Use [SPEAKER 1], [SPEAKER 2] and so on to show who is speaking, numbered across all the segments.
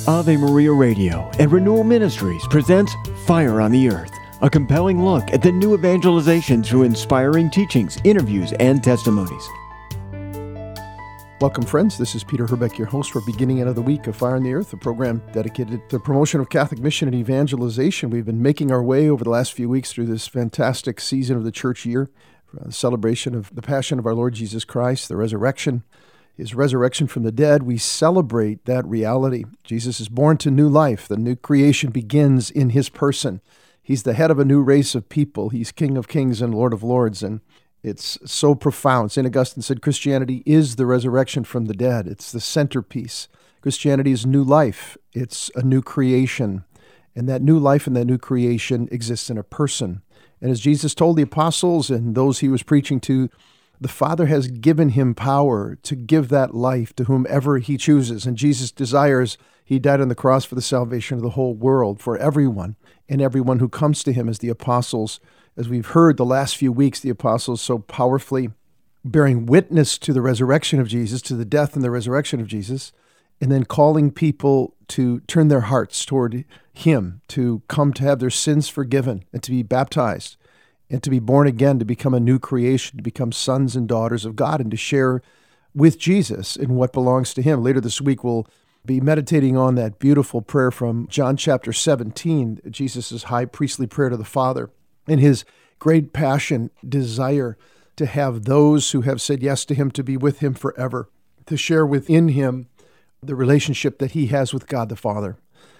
[SPEAKER 1] Ave Maria Radio and Renewal Ministries presents Fire on the Earth, a compelling look at the new evangelization through inspiring teachings, interviews, and testimonies.
[SPEAKER 2] Welcome, friends. This is Peter Herbeck, your host for beginning of the week of Fire on the Earth, a program dedicated to the promotion of Catholic mission and evangelization. We've been making our way over the last few weeks through this fantastic season of the church year, the celebration of the Passion of our Lord Jesus Christ, the resurrection, His resurrection from the dead. We celebrate that reality. Jesus is born to new life. The new creation begins in His person. He's the head of a new race of people. He's King of kings and Lord of lords, and it's so profound. St. Augustine said Christianity is the resurrection from the dead. It's the centerpiece. Christianity is new life. It's a new creation. And that new life and that new creation exists in a person. And as Jesus told the apostles and those He was preaching to, the Father has given Him power to give that life to whomever He chooses. And Jesus desires, He died on the cross for the salvation of the whole world, for everyone, and everyone who comes to Him, as the apostles, as we've heard the last few weeks, the apostles so powerfully bearing witness to the resurrection of Jesus, to the death and the resurrection of Jesus, and then calling people to turn their hearts toward Him, to come to have their sins forgiven and to be baptized and to be born again, to become a new creation, to become sons and daughters of God and to share with Jesus in what belongs to Him. Later this week, we'll be meditating on that beautiful prayer from John chapter 17, Jesus' high priestly prayer to the Father, and His great passion, desire to have those who have said yes to Him to be with Him forever, to share within Him the relationship that He has with God the Father.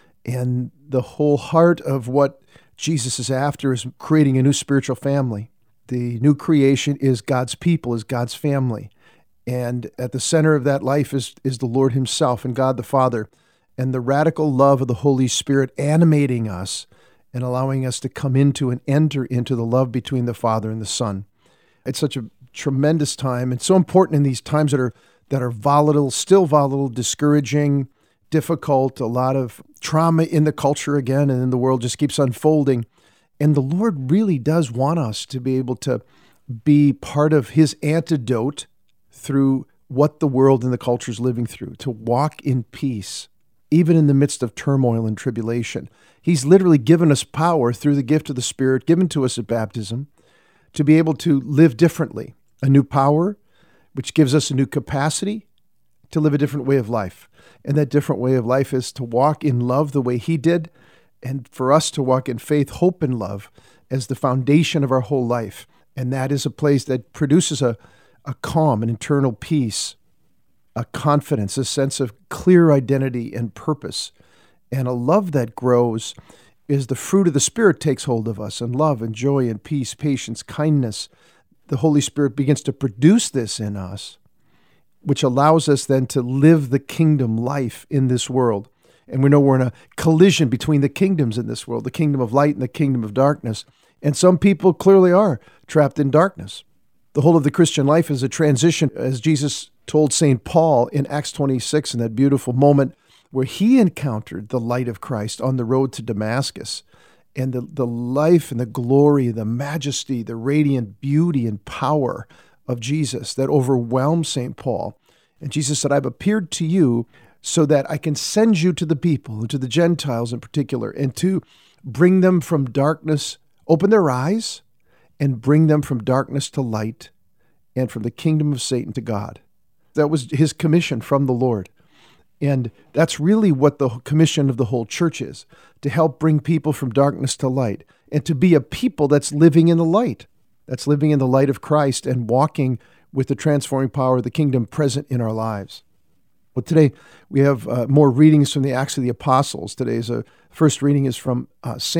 [SPEAKER 2] And the whole heart of what Jesus is after is creating a new spiritual family. The new creation is God's people, is God's family. And at the center of that life is the Lord Himself and God the Father, and the radical love of the Holy Spirit animating us and allowing us to come into and enter into the love between the Father and the Son. It's such a tremendous time, and so important in these times that are volatile, still volatile, discouraging, difficult, a lot of trauma in the culture again, and then the world just keeps unfolding. And the Lord really does want us to be able to be part of His antidote through what the world and the culture is living through, to walk in peace, even in the midst of turmoil and tribulation. He's literally given us power through the gift of the Spirit given to us at baptism to be able to live differently, a new power, which gives us a new capacity to live a different way of life. And that different way of life is to walk in love the way He did, and for us to walk in faith, hope, and love as the foundation of our whole life. And that is a place that produces a calm, an internal peace, a confidence, a sense of clear identity and purpose, and a love that grows as the fruit of the Spirit takes hold of us, and love and joy and peace, patience, kindness. The Holy Spirit begins to produce this in us, which allows us then to live the kingdom life in this world. And we know we're in a collision between the kingdoms in this world, the kingdom of light and the kingdom of darkness. And some people clearly are trapped in darkness. The whole of the Christian life is a transition, as Jesus told St. Paul in Acts 26, in that beautiful moment where he encountered the light of Christ on the road to Damascus, and the life and the glory, the majesty, the radiant beauty and power of Jesus that overwhelmed St. Paul. And Jesus said, I've appeared to you so that I can send you to the people, to the Gentiles in particular, and to bring them from darkness, open their eyes, and bring them from darkness to light, and from the kingdom of Satan to God. That was His commission from the Lord. And that's really what the commission of the whole church is, to help bring people from darkness to light, and to be a people that's living in the light, that's living in the light of Christ and walking with the transforming power of the kingdom present in our lives. Well, today we have more readings from the Acts of the Apostles. Today's first reading is from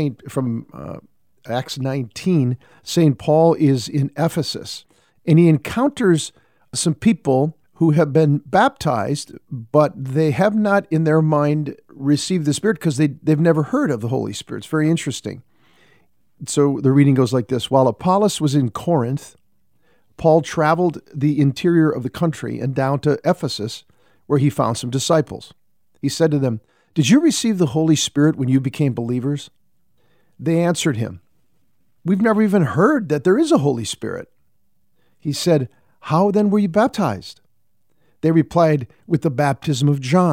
[SPEAKER 2] Acts 19. St. Paul is in Ephesus, and he encounters some people who have been baptized, but they have not in their mind received the Spirit because they've never heard of the Holy Spirit. It's very interesting. So the reading goes like this. While Apollos was in Corinth, Paul traveled the interior of the country and down to Ephesus, where he found some disciples. He said to them, "Did you receive the Holy Spirit when you became believers?" They answered him, "We've never even heard that there is a Holy Spirit." He said, "How then were you baptized?" They replied, "With the baptism of John."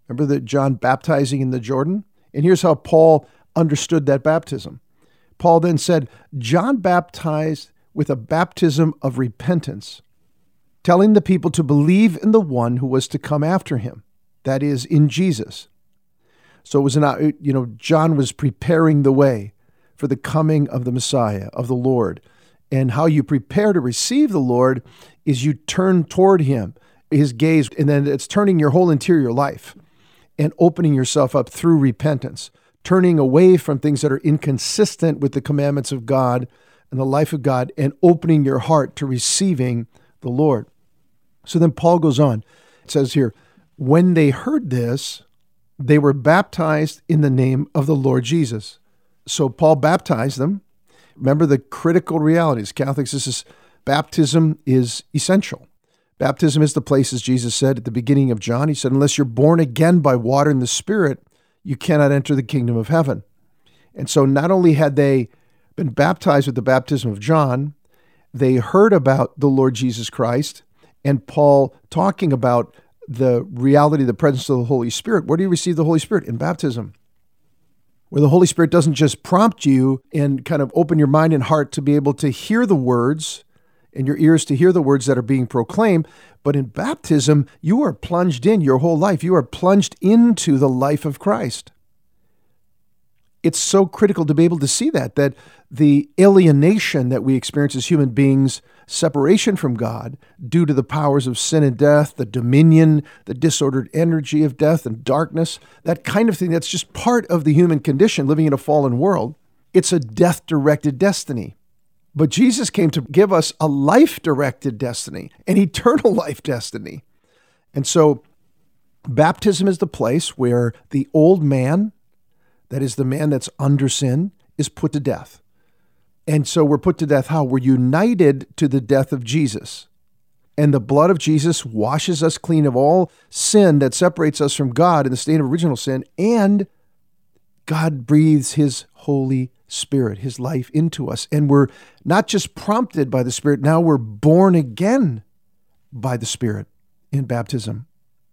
[SPEAKER 2] Remember that John baptizing in the Jordan? And here's how Paul understood that baptism. Paul then said, John baptized with a baptism of repentance, telling the people to believe in the one who was to come after him, that is, in Jesus. So it was John was preparing the way for the coming of the Messiah, of the Lord. And how you prepare to receive the Lord is you turn toward him, his gaze, and then it's turning your whole interior life and opening yourself up through repentance, turning away from things that are inconsistent with the commandments of God and the life of God, and opening your heart to receiving the Lord. So then Paul goes on. It says here, when they heard this, they were baptized in the name of the Lord Jesus. So Paul baptized them. Remember the critical realities. Catholics, baptism is essential. Baptism is the place, as Jesus said at the beginning of John. He said, unless you're born again by water and the Spirit, you cannot enter the kingdom of heaven. And so not only had they been baptized with the baptism of John, they heard about the Lord Jesus Christ and Paul talking about the reality, the presence of the Holy Spirit. Where do you receive the Holy Spirit? In baptism, where the Holy Spirit doesn't just prompt you and kind of open your mind and heart to be able to hear the words and your ears to hear the words that are being proclaimed, but in baptism, you are plunged in your whole life. You are plunged into the life of Christ. It's so critical to be able to see that the alienation that we experience as human beings, separation from God due to the powers of sin and death, the dominion, the disordered energy of death and darkness, that kind of thing, that's just part of the human condition living in a fallen world. It's a death-directed destiny. But Jesus came to give us a life-directed destiny, an eternal life destiny. And so baptism is the place where the old man, that is the man that's under sin, is put to death. And so we're put to death how? We're united to the death of Jesus. And the blood of Jesus washes us clean of all sin that separates us from God in the state of original sin. And God breathes his Holy Spirit, his life into us. And we're not just prompted by the Spirit, now we're born again by the Spirit in baptism.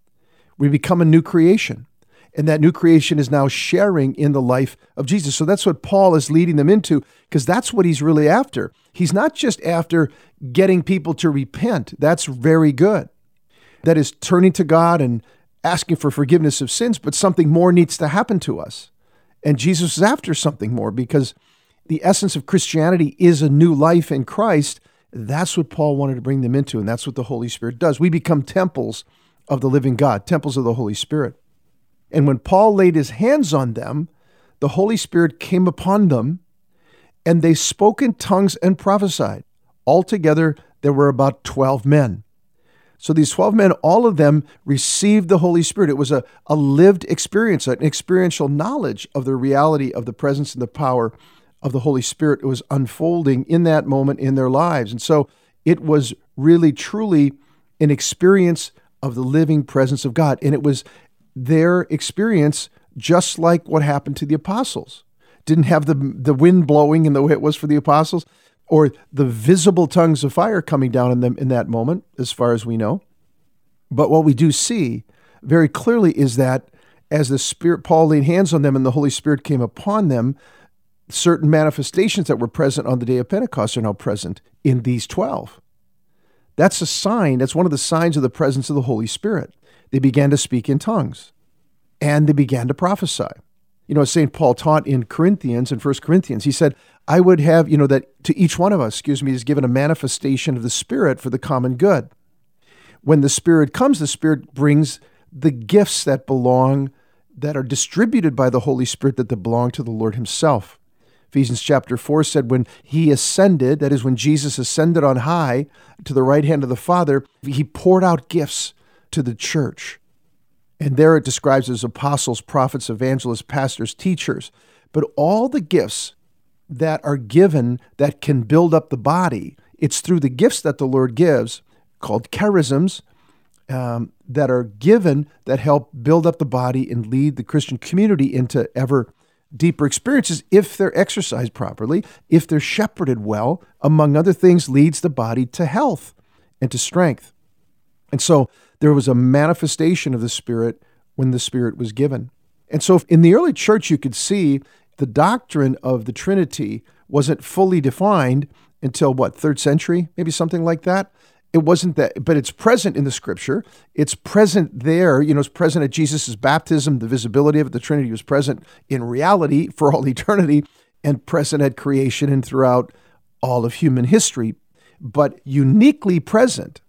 [SPEAKER 2] We become a new creation. And that new creation is now sharing in the life of Jesus. So that's what Paul is leading them into, because that's what he's really after. He's not just after getting people to repent. That's very good. That is turning to God and asking for forgiveness of sins, but something more needs to happen to us. And Jesus is after something more, because the essence of Christianity is a new life in Christ. That's what Paul wanted to bring them into, and that's what the Holy Spirit does. We become temples of the living God, temples of the Holy Spirit. And when Paul laid his hands on them, the Holy Spirit came upon them, and they spoke in tongues and prophesied. Altogether, there were about 12 men. So these 12 men, all of them received the Holy Spirit. It was a lived experience, an experiential knowledge of the reality of the presence and the power of the Holy Spirit. It was unfolding in that moment in their lives. And so it was really, truly an experience of the living presence of God. And it was their experience, just like what happened to the apostles. Didn't have the wind blowing in the way it was for the apostles, or the visible tongues of fire coming down on them in that moment, as far as we know. But what we do see very clearly is that as the Spirit, Paul laid hands on them and the Holy Spirit came upon them, certain manifestations that were present on the day of Pentecost are now present in these 12. That's a sign. That's one of the signs of the presence of the Holy Spirit. They began to speak in tongues, and they began to prophesy. As St. Paul taught in Corinthians, in 1 Corinthians, he said, I would have, that to each one of us, is given a manifestation of the Spirit for the common good. When the Spirit comes, the Spirit brings the gifts that are distributed by the Holy Spirit that belong to the Lord himself. Ephesians chapter 4 said when he ascended, that is when Jesus ascended on high to the right hand of the Father, he poured out gifts to the church. And there it describes as apostles, prophets, evangelists, pastors, teachers. But all the gifts that are given that can build up the body, it's through the gifts that the Lord gives, called charisms, that are given that help build up the body and lead the Christian community into ever deeper experiences if they're exercised properly, if they're shepherded well, among other things, leads the body to health and to strength. And so there was a manifestation of the Spirit when the Spirit was given. And so in the early church, you could see the doctrine of the Trinity wasn't fully defined until, 3rd century, maybe something like that. It wasn't that, but it's present in the Scripture. It's present there. It's present at Jesus' baptism. The visibility of it, the Trinity was present in reality for all eternity and present at creation and throughout all of human history, but uniquely present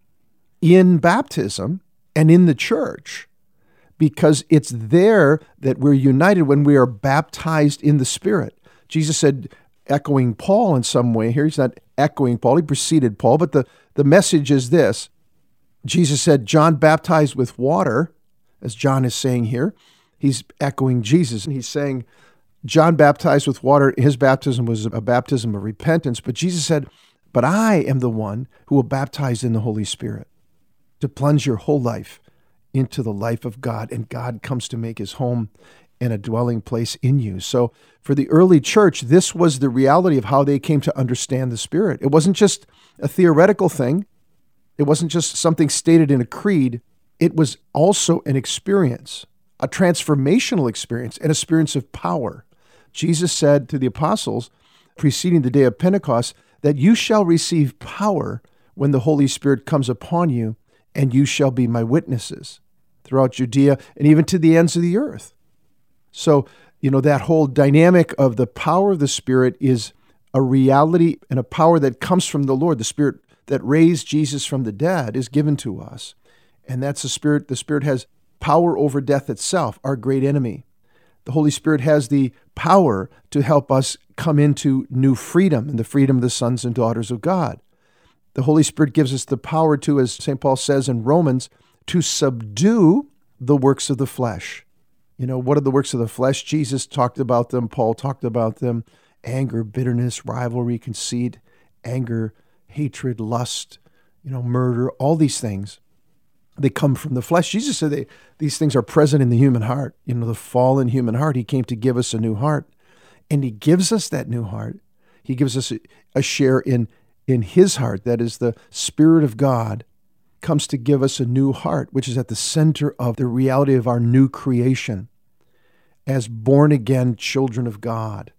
[SPEAKER 2] in baptism and in the church, because it's there that we're united when we are baptized in the Spirit. Jesus said, echoing Paul in some way here, he's not echoing Paul, he preceded Paul, but the message is this. Jesus said, John baptized with water, as John is saying here. He's echoing Jesus, and he's saying, John baptized with water. His baptism was a baptism of repentance, but Jesus said, but I am the one who will baptize in the Holy Spirit, to plunge your whole life into the life of God, and God comes to make his home and a dwelling place in you. So for the early church, this was the reality of how they came to understand the Spirit. It wasn't just a theoretical thing. It wasn't just something stated in a creed. It was also an experience, a transformational experience, an experience of power. Jesus said to the apostles, preceding the day of Pentecost, that you shall receive power when the Holy Spirit comes upon you, and you shall be my witnesses throughout Judea and even to the ends of the earth. So, that whole dynamic of the power of the Spirit is a reality and a power that comes from the Lord. The Spirit that raised Jesus from the dead is given to us. And that's the Spirit. The Spirit has power over death itself, our great enemy. The Holy Spirit has the power to help us come into new freedom, and the freedom of the sons and daughters of God. The Holy Spirit gives us the power to, as St. Paul says in Romans, to subdue the works of the flesh. What are the works of the flesh? Jesus talked about them. Paul talked about them. Anger, bitterness, rivalry, conceit, anger, hatred, lust, murder, all these things. They come from the flesh. Jesus said these things are present in the human heart. The fallen human heart. He came to give us a new heart. And he gives us that new heart. He gives us a share in his heart. That is, the Spirit of God comes to give us a new heart, which is at the center of the reality of our new creation as born-again children of God.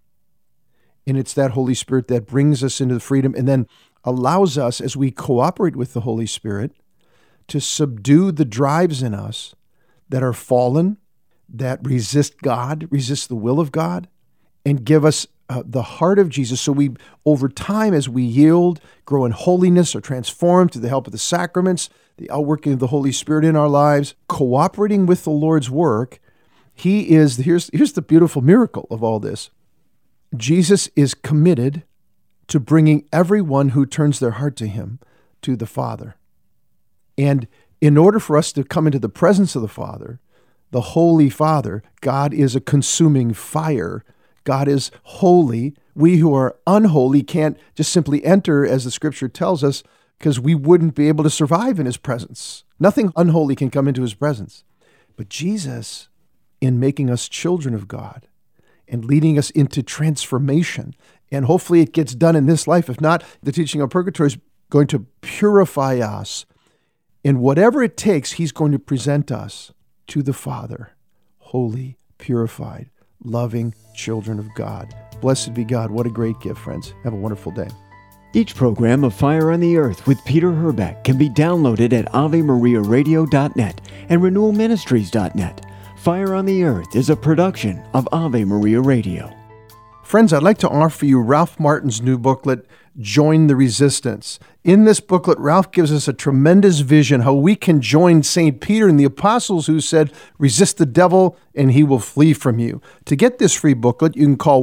[SPEAKER 2] And it's that Holy Spirit that brings us into the freedom and then allows us, as we cooperate with the Holy Spirit, to subdue the drives in us that are fallen, that resist God, resist the will of God, and give us the heart of Jesus. So we, over time, as we yield, grow in holiness, or transformed through the help of the sacraments, the outworking of the Holy Spirit in our lives, cooperating with the Lord's work, here's the beautiful miracle of all this. Jesus is committed to bringing everyone who turns their heart to him to the Father. And in order for us to come into the presence of the Father, the Holy Father, God is a consuming fire. God is holy. We who are unholy can't just simply enter, as the Scripture tells us, because we wouldn't be able to survive in his presence. Nothing unholy can come into his presence. But Jesus, in making us children of God and leading us into transformation, and hopefully it gets done in this life. If not, the teaching of purgatory is going to purify us. And whatever it takes, he's going to present us to the Father, holy, purified, loving children of God. Blessed be God. What a great gift, friends. Have a wonderful day.
[SPEAKER 1] Each program of Fire on the Earth with Peter Herbeck can be downloaded at AveMariaRadio.net and RenewalMinistries.net. Fire on the Earth is a production of Ave Maria Radio.
[SPEAKER 2] Friends, I'd like to offer you Ralph Martin's new booklet, Join the Resistance. In this booklet, Ralph gives us a tremendous vision how we can join St. Peter and the apostles who said, resist the devil and he will flee from you. To get this free booklet, you can call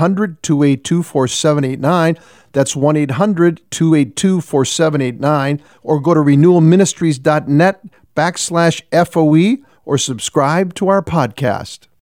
[SPEAKER 2] 1-800-282-4789. That's 1-800-282-4789. Or go to renewalministries.net/FOE or subscribe to our podcast.